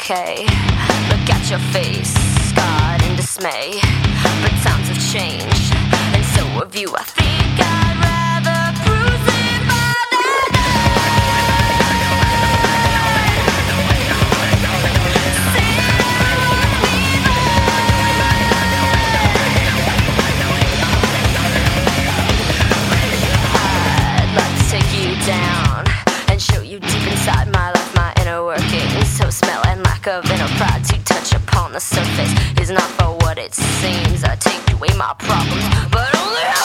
okay. Look at your face, scarred in dismay. But times have changed, and so have you. I think I'd rather cruise in by the I'd like to take you down and show you deep inside my life, my inner workings. So smell and lack of inner pride to touch upon the surface is not for what it seems. I take away my problems, but only